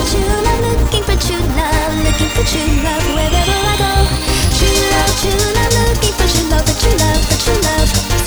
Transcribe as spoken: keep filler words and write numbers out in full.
true love, looking for true love, looking for true love wherever I go. True love, true love, looking for true love, for true love, for true love.